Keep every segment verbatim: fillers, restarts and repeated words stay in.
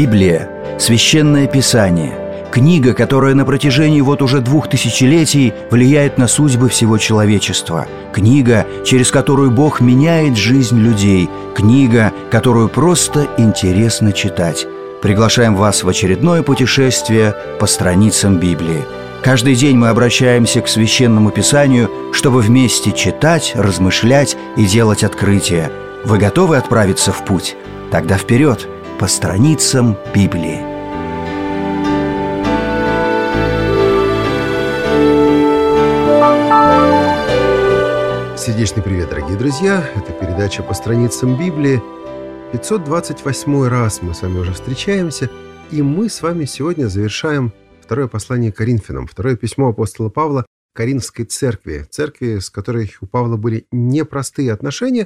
Библия – священное писание, книга, которая на протяжении вот уже двух тысячелетий влияет на судьбы всего человечества, книга, через которую Бог меняет жизнь людей, книга, которую просто интересно читать. Приглашаем вас в очередное путешествие по страницам Библии. Каждый день мы обращаемся к Священному Писанию, чтобы вместе читать, размышлять и делать открытия. Вы готовы отправиться в путь? Тогда вперед, по страницам Библии. Сердечный привет, дорогие друзья! Это передача «По страницам Библии». пятьсот двадцать восьмой раз мы с вами уже встречаемся, и мы с вами сегодня завершаем второе послание к Коринфянам, второе письмо апостола Павла Коринфской церкви, церкви, с которой у Павла были непростые отношения,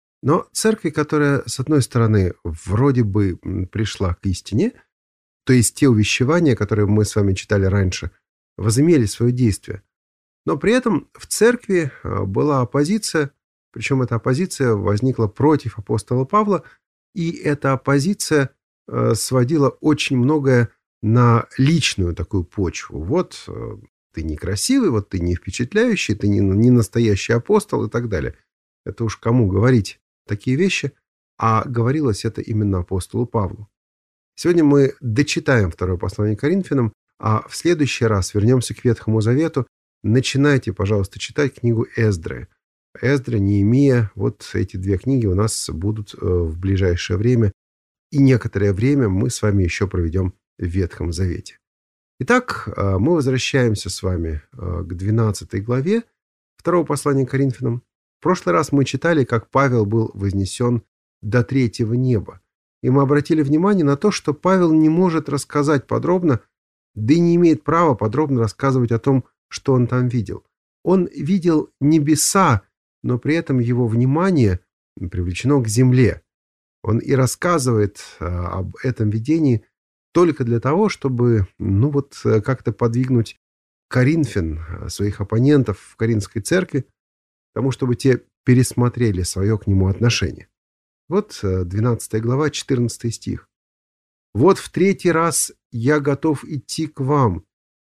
но церкви, которая, с одной стороны, вроде бы пришла к истине, то есть те увещевания, которые мы с вами читали раньше, возымели свое действие. Но при этом в церкви была оппозиция, причем эта оппозиция возникла против апостола Павла, и эта оппозиция сводила очень многое на личную такую почву. Вот ты некрасивый, вот ты не впечатляющий, ты не, не настоящий апостол и так далее. Это уж кому говорить такие вещи, а говорилось это именно апостолу Павлу. Сегодня мы дочитаем второе послание к Коринфянам, а в следующий раз вернемся к Ветхому Завету. Начинайте, пожалуйста, читать книгу Эздры. Эздра, Неемия, вот эти две книги у нас будут в ближайшее время. И некоторое время мы с вами еще проведем в Ветхом Завете. Итак, мы возвращаемся с вами к двенадцатой главе второго послания к Коринфянам. В прошлый раз мы читали, как Павел был вознесен до третьего неба. И мы обратили внимание на то, что Павел не может рассказать подробно, да и не имеет права подробно рассказывать о том, что он там видел. Он видел небеса, но при этом его внимание привлечено к земле. Он и рассказывает а, об этом видении только для того, чтобы, ну вот, как-то подвигнуть коринфян, своих оппонентов в Коринфской церкви, тому, чтобы те пересмотрели свое к нему отношение. Вот двенадцатая глава, четырнадцатый стих. «Вот в третий раз я готов идти к вам,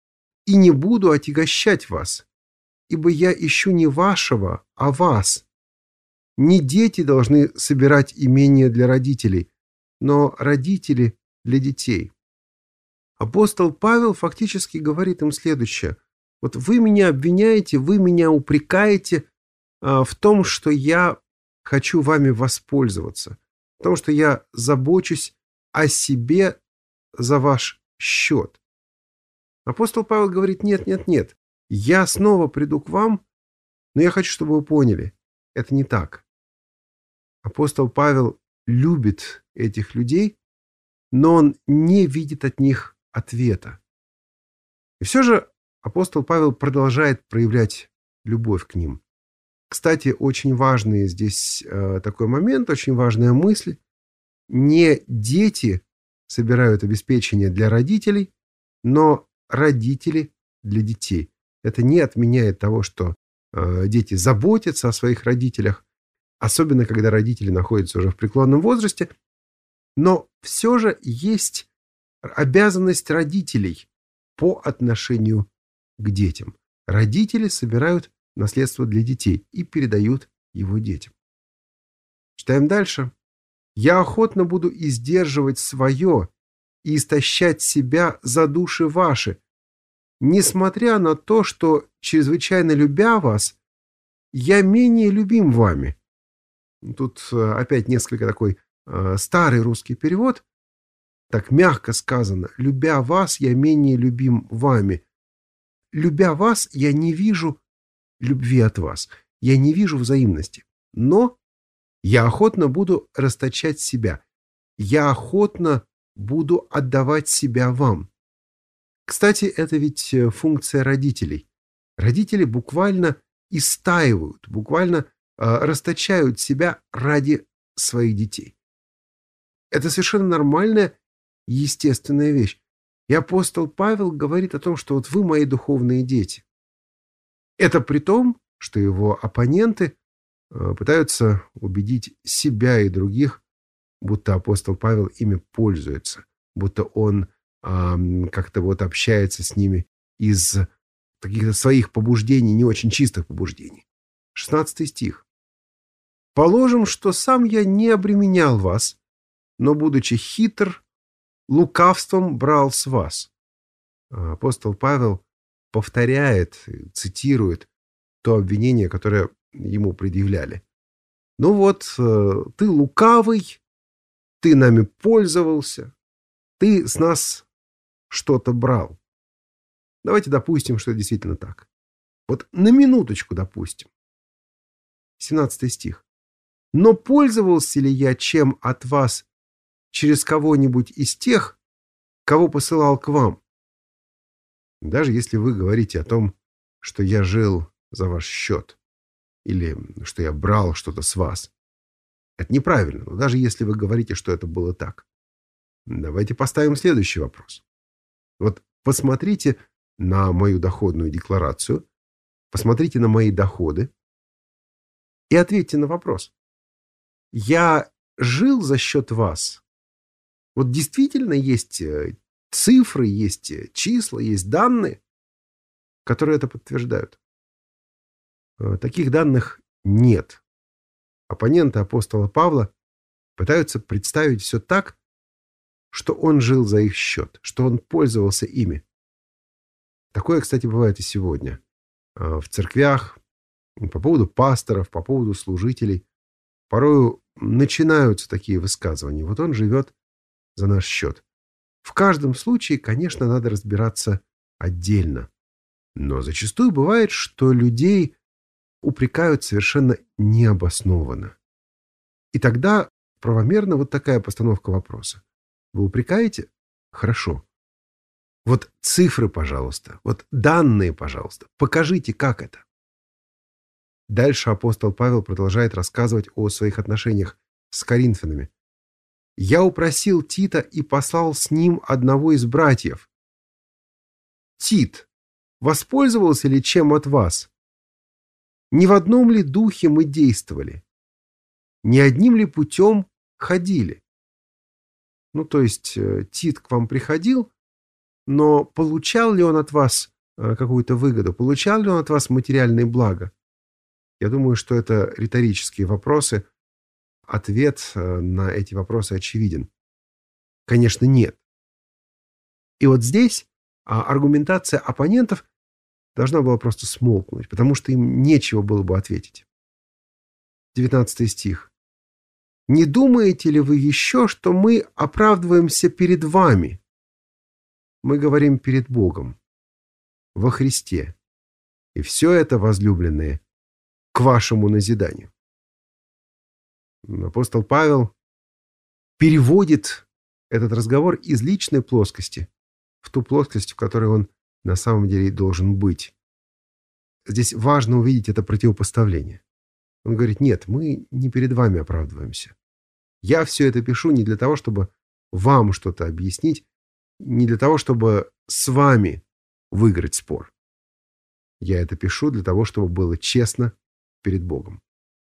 и не буду отягощать вас, ибо я ищу не вашего, а вас. Не дети должны собирать имение для родителей, но родители для детей». Апостол Павел фактически говорит им следующее. Вот вы меня обвиняете, вы меня упрекаете а, в том, что я хочу вами воспользоваться, в том, что я забочусь о себе за ваш счет. Апостол Павел говорит, нет, нет, нет, я снова приду к вам, но я хочу, чтобы вы поняли, это не так. Апостол Павел любит этих людей, но он не видит от них ответа. И все же апостол Павел продолжает проявлять любовь к ним. Кстати, очень важный здесь э, такой момент, очень важная мысль. Не дети собирают обеспечение для родителей, но родители для детей. Это не отменяет того, что э, дети заботятся о своих родителях, особенно когда родители находятся уже в преклонном возрасте. Но все же есть обязанность родителей по отношению к детям. Родители собирают наследство для детей и передают его детям. Читаем дальше. «Я охотно буду издерживать свое и истощать себя за души ваши, несмотря на то, что, чрезвычайно любя вас, я менее любим вами». Тут опять несколько такой э, старый русский перевод. Так мягко сказано. «Любя вас, я менее любим вами». Любя вас, я не вижу любви от вас. Я не вижу взаимности. Но я охотно буду расточать себя. Я охотно буду отдавать себя вам. Кстати, это ведь функция родителей. Родители буквально истаивают, буквально э, расточают себя ради своих детей. Это совершенно нормальная, естественная вещь. И апостол Павел говорит о том, что вот вы мои духовные дети. Это при том, что его оппоненты пытаются убедить себя и других, будто апостол Павел ими пользуется. будто он а, как-то вот общается с ними из каких-то своих побуждений, не очень чистых побуждений. шестнадцатый стих. «Положим, что сам я не обременял вас, но, будучи хитр, лукавством брал с вас». Апостол Павел повторяет, цитирует то обвинение, которое ему предъявляли. «Ну вот, ты лукавый, ты нами пользовался, ты с нас что-то брал». Давайте допустим, что это действительно так. Вот на минуточку допустим. семнадцатый стих. «Но пользовался ли я чем от вас через кого-нибудь из тех, кого посылал к вам?» Даже если вы говорите о том, что я жил за ваш счет, или что я брал что-то с вас, это неправильно, но даже если вы говорите, что это было так. Давайте поставим следующий вопрос. Вот посмотрите на мою доходную декларацию, посмотрите на мои доходы и ответьте на вопрос. Я жил за счет вас? Вот действительно есть цифры, есть числа, есть данные, которые это подтверждают. Таких данных нет. Оппоненты апостола Павла пытаются представить все так, что он жил за их счет, что он пользовался ими. Такое, кстати, бывает и сегодня. В церквях, по поводу пасторов, по поводу служителей, порою начинаются такие высказывания. Вот он живет за наш счет. В каждом случае, конечно, надо разбираться отдельно. Но зачастую бывает, что людей упрекают совершенно необоснованно. И тогда правомерна вот такая постановка вопроса. Вы упрекаете? Хорошо. Вот цифры, пожалуйста. Вот данные, пожалуйста. Покажите, как это. Дальше апостол Павел продолжает рассказывать о своих отношениях с коринфянами. «Я упросил Тита и послал с ним одного из братьев. Тит, воспользовался ли чем от вас? Не в одном ли духе мы действовали? Не одним ли путем ходили?» Ну, то есть Тит к вам приходил, но получал ли он от вас какую-то выгоду? Получал ли он от вас материальные блага? Я думаю, что это риторические вопросы. Ответ на эти вопросы очевиден. Конечно, нет. И вот здесь аргументация оппонентов должна была просто смолкнуть, потому что им нечего было бы ответить. девятнадцатый стих. «Не думаете ли вы еще, что мы оправдываемся перед вами?» Мы говорим перед Богом, во Христе. И все это, возлюбленные, к вашему назиданию. Апостол Павел переводит этот разговор из личной плоскости в ту плоскость, в которой он на самом деле должен быть. Здесь важно увидеть это противопоставление. Он говорит, нет, мы не перед вами оправдываемся. Я все это пишу не для того, чтобы вам что-то объяснить, не для того, чтобы с вами выиграть спор. Я это пишу для того, чтобы было честно перед Богом.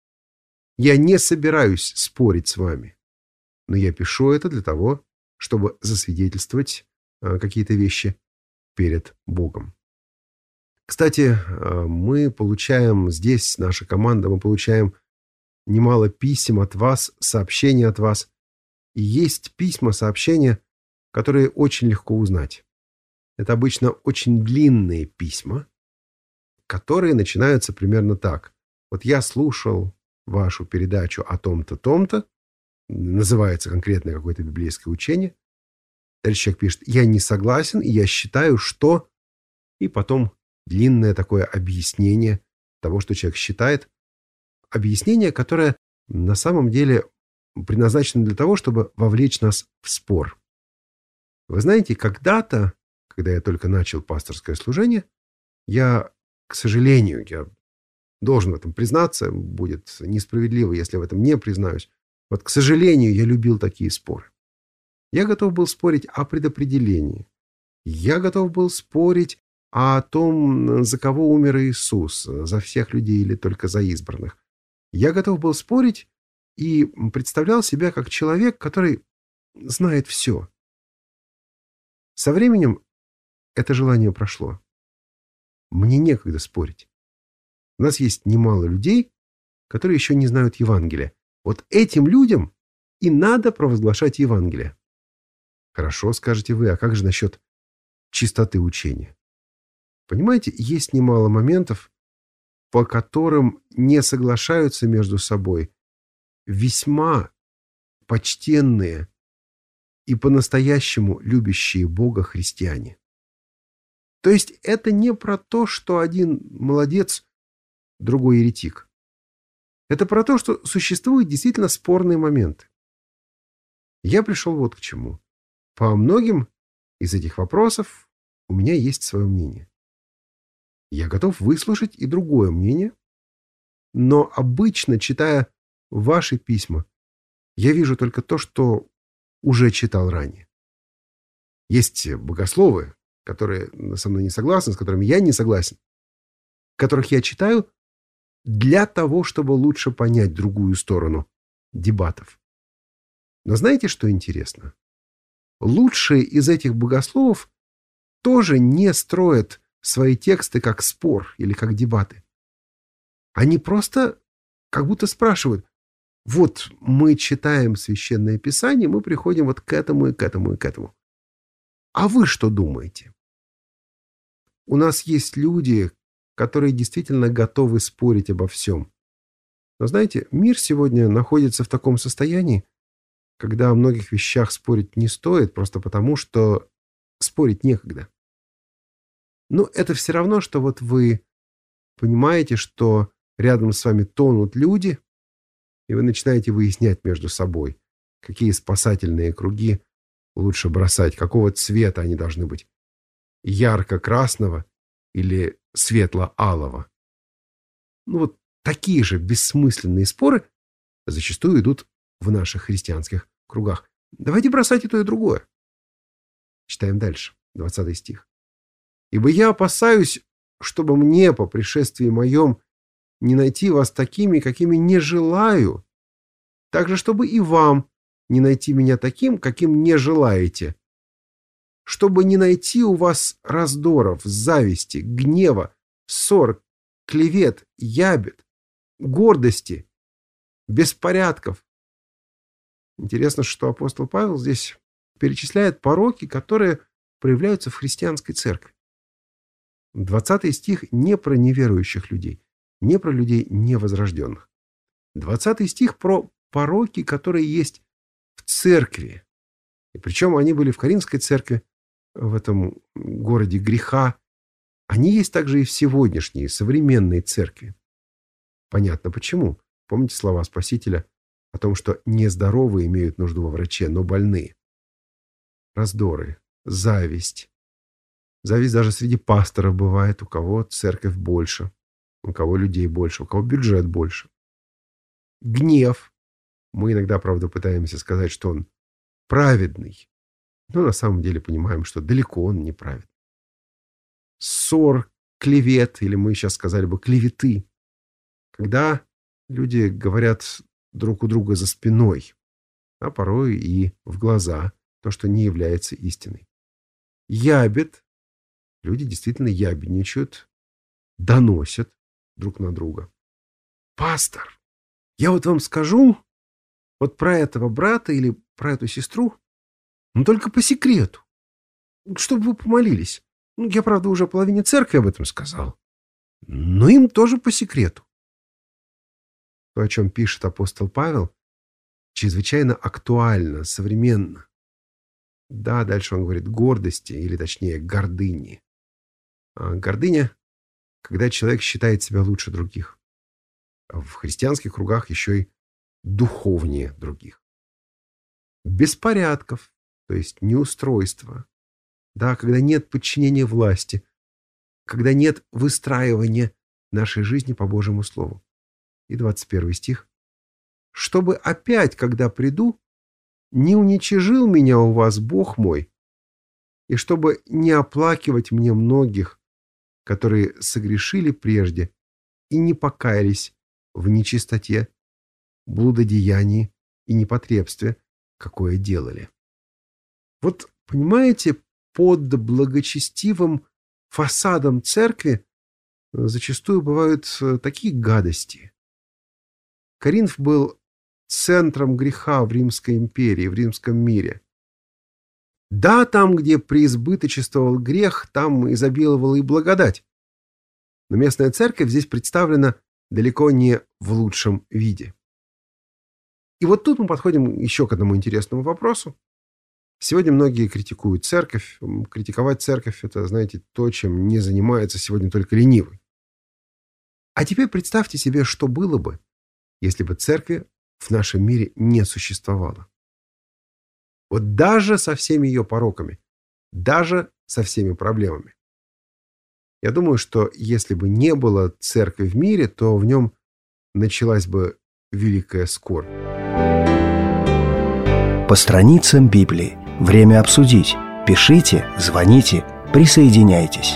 Я не собираюсь спорить с вами, но я пишу это для того, чтобы засвидетельствовать э, какие-то вещи перед Богом. Кстати, э, мы получаем здесь, наша команда, мы получаем немало писем от вас, сообщений от вас. И есть письма, сообщения, которые очень легко узнать. Это обычно очень длинные письма, которые начинаются примерно так. Вот я слушал вашу передачу о том-то, том-то, называется конкретное какое-то библейское учение. Дальше человек пишет, я не согласен, и я считаю, что... И потом длинное такое объяснение того, что человек считает. Объяснение, которое на самом деле предназначено для того, чтобы вовлечь нас в спор. Вы знаете, когда-то, когда я только начал пасторское служение, я, к сожалению, я должен в этом признаться, будет несправедливо, если в этом не признаюсь. Вот, к сожалению, я любил такие споры. Я готов был спорить о предопределении. Я готов был спорить о том, за кого умер Иисус, за всех людей или только за избранных. Я готов был спорить и представлял себя как человек, который знает все. Со временем это желание прошло. Мне некогда спорить. У нас есть немало людей, которые еще не знают Евангелия. Вот этим людям и надо провозглашать Евангелие. Хорошо, скажете вы, а как же насчет чистоты учения? Понимаете, есть немало моментов, по которым не соглашаются между собой весьма почтенные и по-настоящему любящие Бога христиане. То есть это не про то, что один молодец, другой еретик. Это про то, что существуют действительно спорные моменты. Я пришел вот к чему. По многим из этих вопросов у меня есть свое мнение. Я готов выслушать и другое мнение, но обычно, читая ваши письма, я вижу только то, что уже читал ранее. Есть богословы, которые со мной не согласны, с которыми я не согласен, которых я читаю для того, чтобы лучше понять другую сторону дебатов. Но знаете, что интересно? Лучшие из этих богословов тоже не строят свои тексты как спор или как дебаты. Они просто как будто спрашивают: вот мы читаем Священное Писание, мы приходим вот к этому и к этому и к этому. А вы что думаете? У нас есть люди, которые действительно готовы спорить обо всем. Но знаете, мир сегодня находится в таком состоянии, когда о многих вещах спорить не стоит, просто потому, что спорить некогда. Но это все равно, что вот вы понимаете, что рядом с вами тонут люди, и вы начинаете выяснять между собой, какие спасательные круги лучше бросать, какого цвета они должны быть, ярко-красного или светло-алого. Ну вот такие же бессмысленные споры зачастую идут в наших христианских кругах. Давайте бросать и то, и другое. Читаем дальше, двадцатый стих. «Ибо я опасаюсь, чтобы мне по пришествии моем не найти вас такими, какими не желаю, также чтобы и вам не найти меня таким, каким не желаете, чтобы не найти у вас раздоров, зависти, гнева, ссор, клевет, ябед, гордости, беспорядков». Интересно, что апостол Павел здесь перечисляет пороки, которые проявляются в христианской церкви. Двадцатый стих не про неверующих людей, не про людей невозрожденных. Двадцатый стих про пороки, которые есть в церкви. И причем они были в Коринфской церкви, в этом городе греха. Они есть также и в сегодняшней, современной церкви. Понятно почему. Помните слова Спасителя о том, что нездоровые имеют нужду во враче, но больные? Раздоры, зависть. Зависть даже среди пасторов бывает, у кого церковь больше, у кого людей больше, у кого бюджет больше. Гнев. Мы иногда, правда, пытаемся сказать, что он праведный, но на самом деле понимаем, что далеко он не праведный. Ссор, клевет, или мы сейчас сказали бы клеветы. Когда люди говорят друг у друга за спиной, а порой и в глаза, то, что не является истиной. Ябед. Люди действительно ябедничают, доносят друг на друга. Пастор, я вот вам скажу вот про этого брата или про эту сестру, но только по секрету, чтобы вы помолились. Ну, я, правда, уже половине церкви об этом сказал, но им тоже по секрету. То, о чем пишет апостол Павел, чрезвычайно актуально, современно. Да, дальше он говорит гордости, или точнее гордыни. А гордыня, когда человек считает себя лучше других. А в христианских кругах еще и духовнее других. Беспорядков, то есть неустройства. Да, когда нет подчинения власти, когда нет выстраивания нашей жизни по Божьему Слову. И двадцать первый стих. «Чтобы опять, когда приду, не уничижил меня у вас Бог мой, и чтобы не оплакивать мне многих, которые согрешили прежде и не покаялись в нечистоте, блудодеянии и непотребстве, какое делали». Вот понимаете, под благочестивым фасадом церкви зачастую бывают такие гадости. Коринф был центром греха в Римской империи, в римском мире. Да, там, где преизбыточествовал грех, там изобиловала и благодать. Но местная церковь здесь представлена далеко не в лучшем виде. И вот тут мы подходим еще к одному интересному вопросу. Сегодня многие критикуют церковь. Критиковать церковь – это, знаете, то, чем не занимается сегодня только ленивый. А теперь представьте себе, что было бы, если бы церкви в нашем мире не существовало. Вот даже со всеми ее пороками, даже со всеми проблемами. Я думаю, что если бы не было церкви в мире, то в нем началась бы великая скорбь. По страницам Библии. Время обсудить. Пишите, звоните, присоединяйтесь.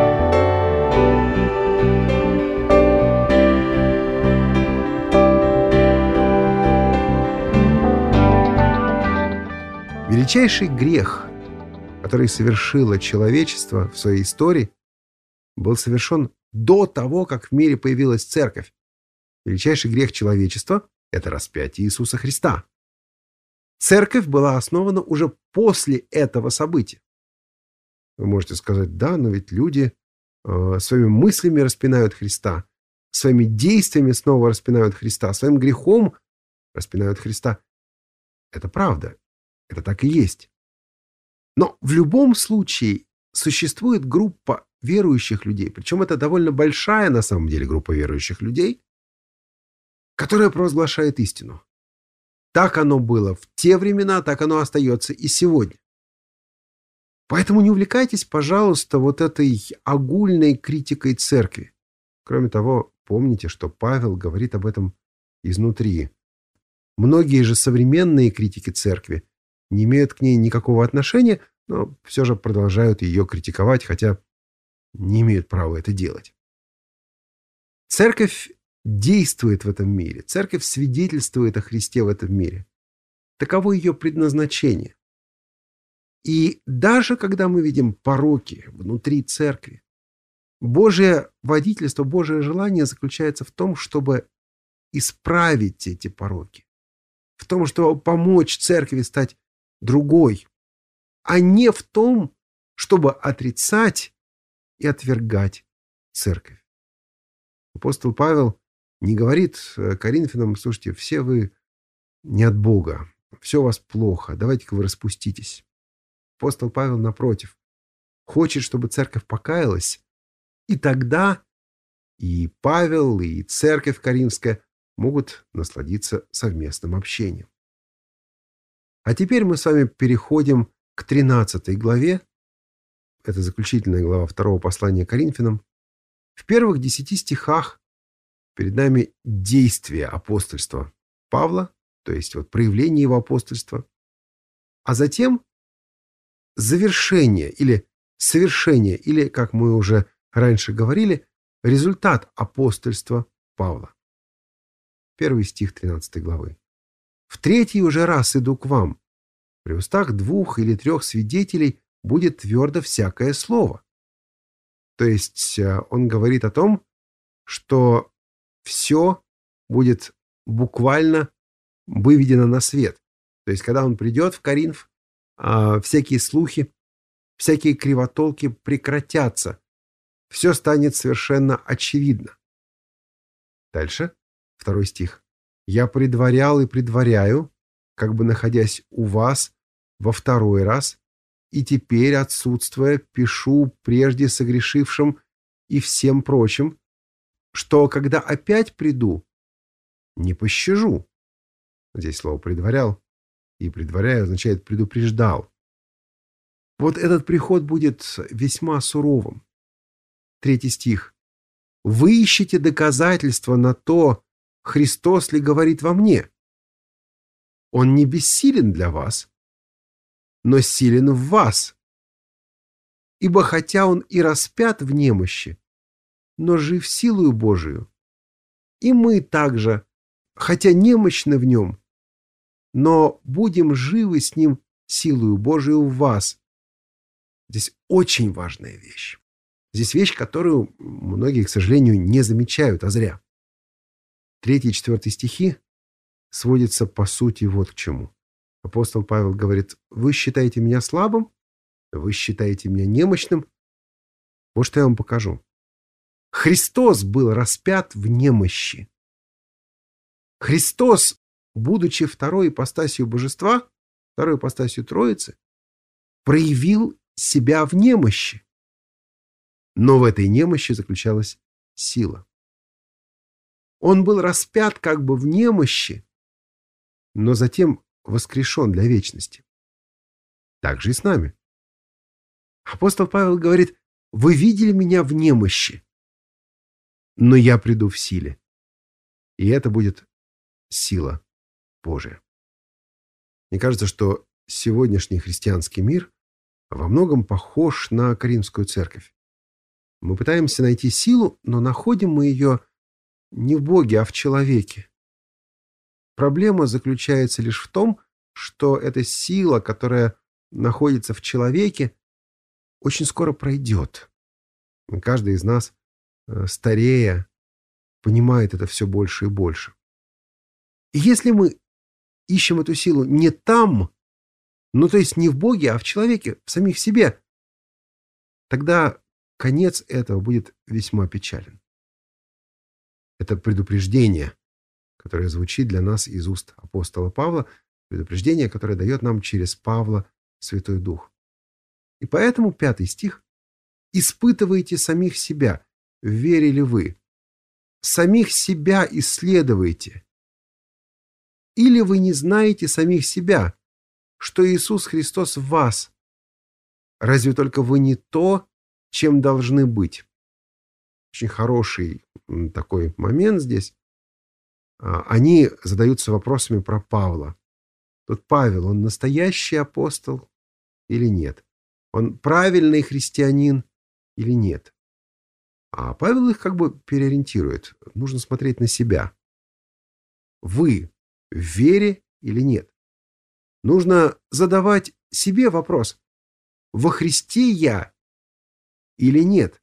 Величайший грех, который совершило человечество в своей истории, был совершен до того, как в мире появилась церковь. Величайший грех человечества – это распятие Иисуса Христа. Церковь была основана уже после этого события. Вы можете сказать, да, но ведь люди э, своими мыслями распинают Христа, своими действиями снова распинают Христа, своим грехом распинают Христа. Это правда. Это так и есть. Но в любом случае существует группа верующих людей, причем это довольно большая на самом деле группа верующих людей, которая провозглашает истину. Так оно было в те времена, так оно остается и сегодня. Поэтому не увлекайтесь, пожалуйста, вот этой огульной критикой церкви. Кроме того, помните, что Павел говорит об этом изнутри. Многие же современные критики церкви не имеют к ней никакого отношения, но все же продолжают ее критиковать, хотя не имеют права это делать. Церковь действует в этом мире. Церковь свидетельствует о Христе в этом мире. Таково ее предназначение. И даже когда мы видим пороки внутри церкви, Божье водительство, Божье желание заключается в том, чтобы исправить эти пороки, в том, чтобы помочь церкви стать другой, а не в том, чтобы отрицать и отвергать церковь. Апостол Павел не говорит Коринфянам: слушайте, все вы не от Бога, все у вас плохо, давайте-ка вы распуститесь. Апостол Павел, напротив, хочет, чтобы церковь покаялась, и тогда и Павел, и церковь Коринфская могут насладиться совместным общением. А теперь мы с вами переходим к тринадцатой главе. Это заключительная глава второго послания Коринфянам. В первых десяти стихах перед нами действие апостольства Павла, то есть вот проявление его апостольства, а затем завершение или совершение, или, как мы уже раньше говорили, результат апостольства Павла. Первый стих тринадцатой главы. «В третий уже раз иду к вам. При устах двух или трех свидетелей будет твердо всякое слово». То есть он говорит о том, что все будет буквально выведено на свет. То есть когда он придет в Коринф, всякие слухи, всякие кривотолки прекратятся. Все станет совершенно очевидно. Дальше, второй стих. «Я предварял и предваряю, как бы находясь у вас во второй раз, и теперь, отсутствуя, пишу прежде согрешившим и всем прочим, что, когда опять приду, не пощажу». Здесь слово «предварял» и «предваряю» означает «предупреждал». Вот этот приход будет весьма суровым. Третий стих. «Вы ищете доказательства на то, Христос ли говорит во мне? Он не бессилен для вас, но силен в вас. Ибо хотя он и распят в немощи, но жив силою Божию. И мы также, хотя немощны в нем, но будем живы с ним силою Божию в вас. Здесь очень важная вещь. Здесь вещь, которую многие, к сожалению, не замечают, а зря. Третий и четвертый стихи сводятся по сути вот к чему. Апостол Павел говорит: вы считаете меня слабым, вы считаете меня немощным. Вот что я вам покажу. Христос был распят в немощи. Христос, будучи второй ипостасью божества, второй ипостасью Троицы, проявил себя в немощи. Но в этой немощи заключалась сила. Он был распят как бы в немощи, но затем воскрешен для вечности. Так же и с нами. Апостол Павел говорит: вы видели меня в немощи, но я приду в силе. И это будет сила Божия. Мне кажется, что сегодняшний христианский мир во многом похож на Коринфскую церковь. Мы пытаемся найти силу, но находим мы ее не в Боге, а в человеке. Проблема заключается лишь в том, что эта сила, которая находится в человеке, очень скоро пройдет. Каждый из нас, старея, понимает это все больше и больше. И если мы ищем эту силу не там, ну то есть не в Боге, а в человеке, в самих себе, тогда конец этого будет весьма печален. Это предупреждение, которое звучит для нас из уст апостола Павла, предупреждение, которое дает нам через Павла Святой Дух. И поэтому пятый стих: «Испытывайте самих себя, верили вы». Самих себя исследуйте. Или вы не знаете самих себя, что Иисус Христос в вас? Разве только вы не то, чем должны быть? Очень хороший такой момент здесь. Они задаются вопросами про Павла. Тут Павел, он настоящий апостол или нет? Он правильный христианин или нет? А Павел их как бы переориентирует. Нужно смотреть на себя. Вы в вере или нет? Нужно задавать себе вопрос: во Христе я или нет?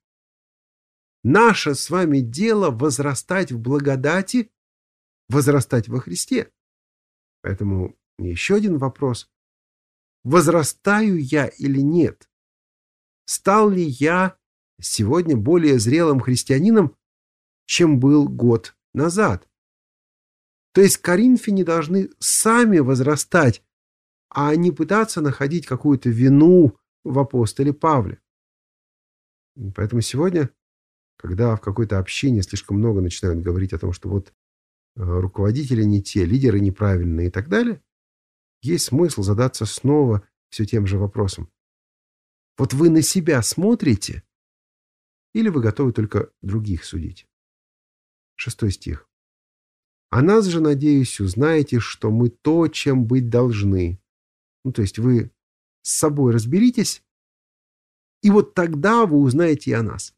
Наше с вами дело возрастать в благодати, возрастать во Христе. Поэтому еще один вопрос: возрастаю я или нет? Стал ли я сегодня более зрелым христианином, чем был год назад? То есть коринфяне должны сами возрастать, а не пытаться находить какую-то вину в апостоле Павле. Поэтому сегодня, когда в какой-то общине слишком много начинают говорить о том, что вот руководители не те, лидеры неправильные и так далее, есть смысл задаться снова все тем же вопросом. Вот вы на себя смотрите, или вы готовы только других судить? Шестой стих. «А нас же, надеюсь, узнаете, что мы то, чем быть должны». Ну, то есть вы с собой разберитесь, и вот тогда вы узнаете и о нас.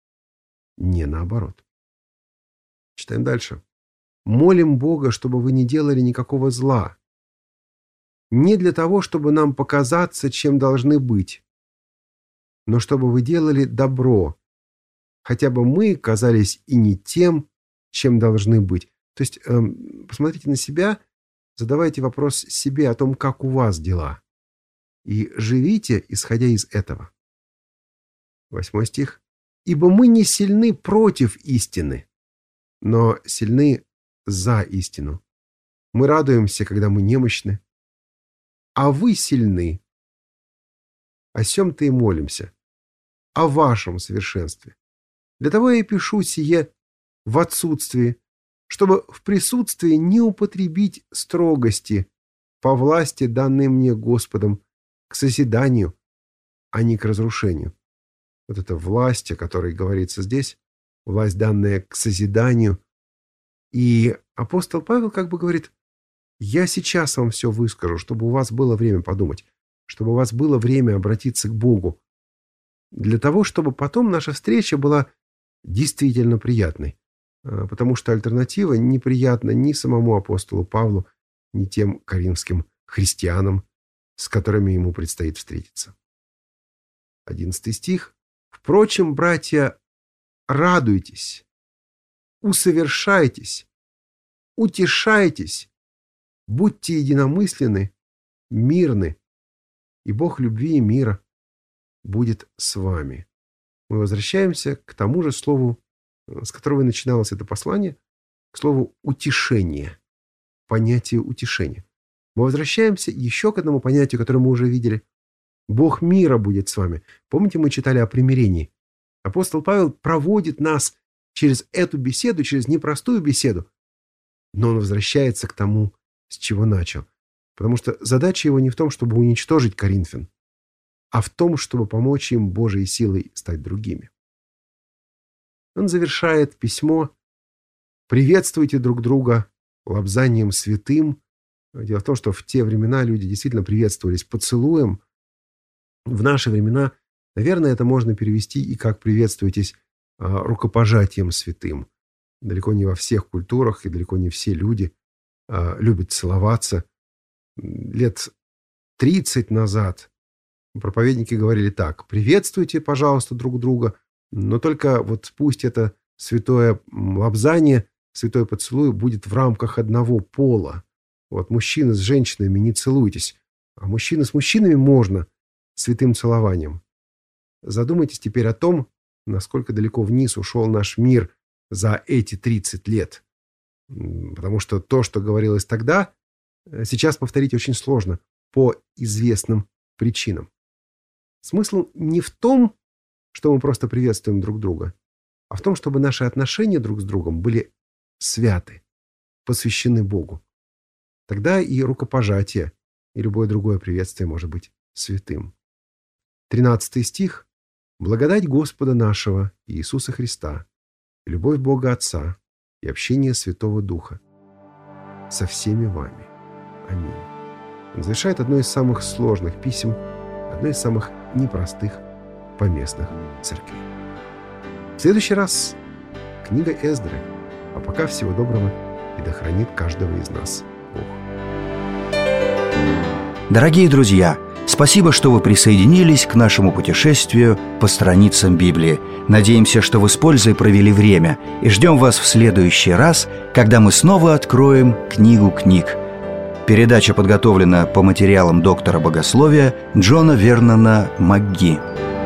Не наоборот. Читаем дальше. «Молим Бога, чтобы вы не делали никакого зла. Не для того, чтобы нам показаться, чем должны быть, но чтобы вы делали добро, хотя бы мы казались и не тем, чем должны быть». То есть эм, посмотрите на себя, задавайте вопрос себе о том, как у вас дела, и живите, исходя из этого. Восьмой стих. «Ибо мы не сильны против истины, но сильны за истину. Мы радуемся, когда мы немощны, а вы сильны. О сем-то и молимся, о вашем совершенстве. Для того я и пишу сие в отсутствии, чтобы в присутствии не употребить строгости по власти, данной мне Господом, к созиданию, а не к разрушению». Вот эта власть, о которой говорится здесь, власть, данная к созиданию. И апостол Павел как бы говорит: я сейчас вам все выскажу, чтобы у вас было время подумать, чтобы у вас было время обратиться к Богу, для того, чтобы потом наша встреча была действительно приятной. Потому что альтернатива неприятна ни самому апостолу Павлу, ни тем коринфским христианам, с которыми ему предстоит встретиться. Одиннадцатый стих. «Впрочем, братья, радуйтесь, усовершайтесь, утешайтесь, будьте единомысленны, мирны, и Бог любви и мира будет с вами». Мы возвращаемся к тому же слову, с которого и начиналось это послание, к слову «утешение», понятию утешения. Мы возвращаемся еще к одному понятию, которое мы уже видели. Бог мира будет с вами. Помните, мы читали о примирении? Апостол Павел проводит нас через эту беседу, через непростую беседу, но он возвращается к тому, с чего начал. Потому что задача его не в том, чтобы уничтожить коринфян, а в том, чтобы помочь им Божьей силой стать другими. Он завершает письмо: «Приветствуйте друг друга лобзанием святым». Дело в том, что в те времена люди действительно приветствовались поцелуем. В наши времена, наверное, это можно перевести и как «приветствуйтесь рукопожатием святым». Далеко не во всех культурах и далеко не все люди любят целоваться. Лет тридцать назад проповедники говорили так: приветствуйте, пожалуйста, друг друга, но только вот пусть это святое лобзание, святой поцелуй будет в рамках одного пола. Вот мужчины с женщинами не целуйтесь, а мужчины с мужчинами можно святым целованием. Задумайтесь теперь о том, насколько далеко вниз ушел наш мир за эти тридцать лет. Потому что то, что говорилось тогда, сейчас повторить очень сложно по известным причинам. Смысл не в том, что мы просто приветствуем друг друга, а в том, чтобы наши отношения друг с другом были святы, посвящены Богу. Тогда и рукопожатие, и любое другое приветствие может быть святым. Тринадцатый стих. «Благодать Господа нашего Иисуса Христа, любовь Бога Отца и общение Святого Духа со всеми вами. Аминь». Он завершает одно из самых сложных писем, одно из самых непростых поместных церквей. В следующий раз книга Эздры. А пока всего доброго, и да хранит каждого из нас Бог. Дорогие друзья, спасибо, что вы присоединились к нашему путешествию по страницам Библии. Надеемся, что вы с пользой провели время, и ждем вас в следующий раз, когда мы снова откроем книгу книг. Передача подготовлена по материалам доктора богословия Джона Вернона МакГи.